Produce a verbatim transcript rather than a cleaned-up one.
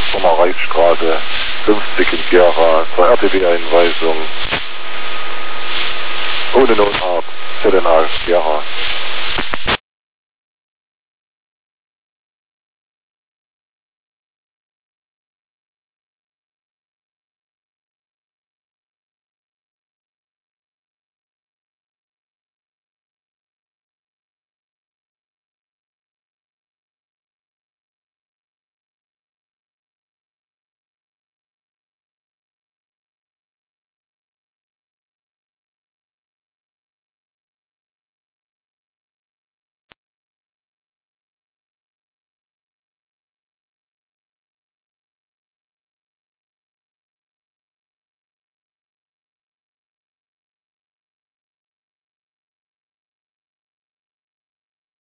Firma Reichsstraße fünfzig in Gera zur R T W-Einweisung ohne Notart, Zellenal, Gera.